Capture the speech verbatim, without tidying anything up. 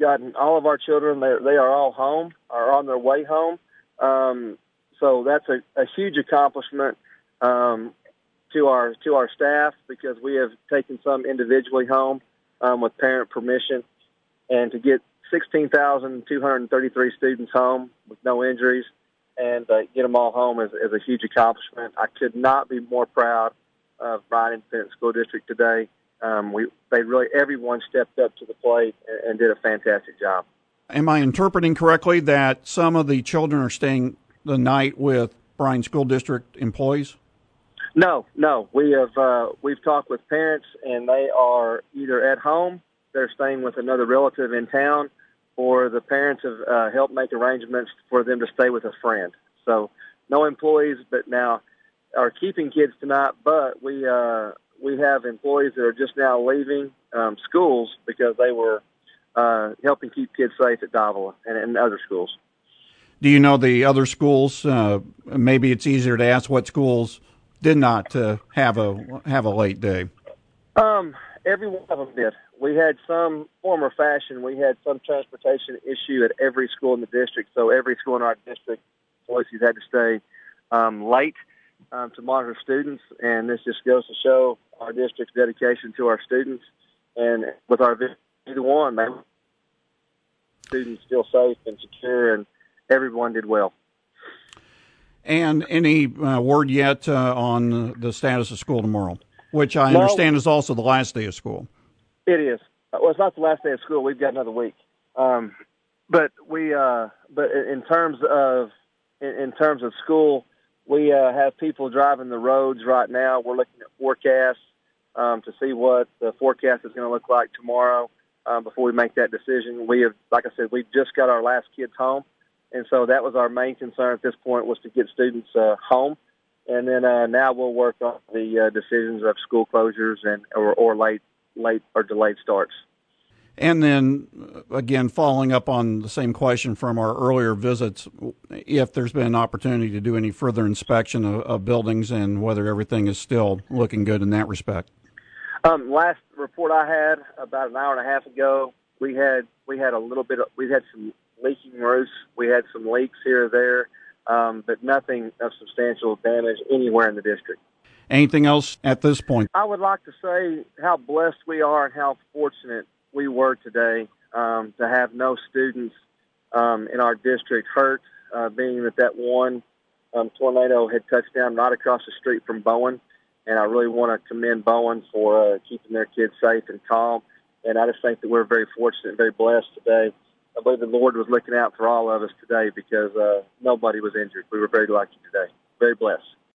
gotten all of our children, they, they are all home, are on their way home. Um, so that's a, a huge accomplishment um, to our to our staff, because we have taken some individually home um, with parent permission. And to get sixteen thousand two hundred thirty-three students home with no injuries and uh, get them all home is, is a huge accomplishment. I could not be more proud of Bryan Independent School District today. Um, we, they really, everyone stepped up to the plate and, and did a fantastic job. Am I interpreting correctly that some of the children are staying the night with Bryan School District employees? No, no. We have uh, we've talked with parents, and they are either at home, they're staying with another relative in town, or the parents have uh, helped make arrangements for them to stay with a friend. So no employees, but now are keeping kids tonight. But we uh, we have employees that are just now leaving um, schools because they were uh, helping keep kids safe at Davila and, and other schools. Do you know the other schools? Uh, maybe it's easier to ask what schools did not uh, have a have a late day. Um, every one of them did. We had some form or fashion. We had some transportation issue at every school in the district. So every school in our district, employees had to stay um, late um, to monitor students. And this just goes to show our district's dedication to our students. And with our either one, they students feel safe and secure, and everyone did well. And any uh, word yet uh, on the status of school tomorrow, which I understand no, is also the last day of school? It is. Well, it's not the last day of school. We've got another week. Um, but we, uh, but in terms of in, in terms of school, we uh, have people driving the roads right now. We're looking at forecasts um, to see what the forecast is going to look like tomorrow uh, before we make that decision. We have, like I said, we just got our last kids home. And so that was our main concern at this point, was to get students uh, home. And then uh, now we'll work on the uh, decisions of school closures and or, or late late or delayed starts. And then, again, following up on the same question from our earlier visits, if there's been an opportunity to do any further inspection of, of buildings and whether everything is still looking good in that respect. Um, last report I had about an hour and a half ago, we had we had a little bit of, we had some leaking roofs. We had some leaks here or there, um, but nothing of substantial damage anywhere in the district. Anything else at this point? I would like to say how blessed we are and how fortunate we were today um, to have no students um, in our district hurt, uh, being that that one um, tornado had touched down right across the street from Bowen. And I really want to commend Bowen for uh, keeping their kids safe and calm. And I just think that we're very fortunate and very blessed today. I believe the Lord was looking out for all of us today because uh, nobody was injured. We were very lucky today. Very blessed.